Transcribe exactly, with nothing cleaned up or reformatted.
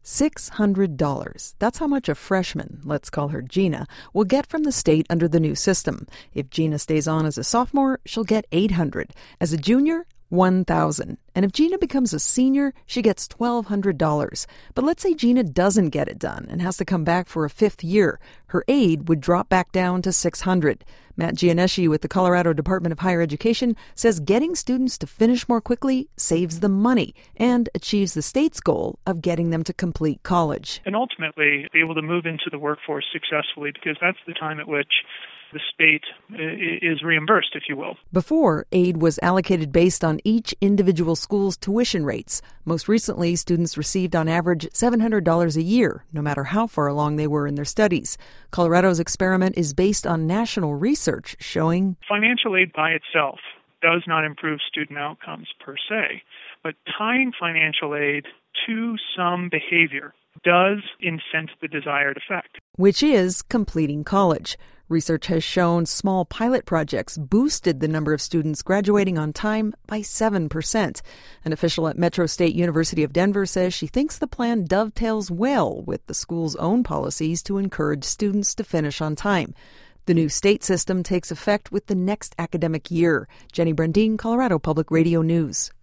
six hundred dollars. That's how much a freshman, let's call her Gina, will get from the state under the new system. If Gina stays on as a sophomore, she'll get eight hundred dollars. As a junior, one thousand dollars. And if Gina becomes a senior, she gets twelve hundred dollars. But let's say Gina doesn't get it done and has to come back for a fifth year. Her aid would drop back down to six hundred dollars. Matt Gianeschi with the Colorado Department of Higher Education says getting students to finish more quickly saves them money and achieves the state's goal of getting them to complete college. And ultimately, be able to move into the workforce successfully, because that's the time at which the state is reimbursed, if you will. Before, aid was allocated based on each individual school's tuition rates. Most recently, students received on average seven hundred dollars a year, no matter how far along they were in their studies. Colorado's experiment is based on national research showing financial aid by itself does not improve student outcomes per se, but tying financial aid to some behavior does incent the desired effect, which is completing college. Research has shown small pilot projects boosted the number of students graduating on time by seven percent. An official at Metro State University of Denver says she thinks the plan dovetails well with the school's own policies to encourage students to finish on time. The new state system takes effect with the next academic year. Jenny Brandine, Colorado Public Radio News.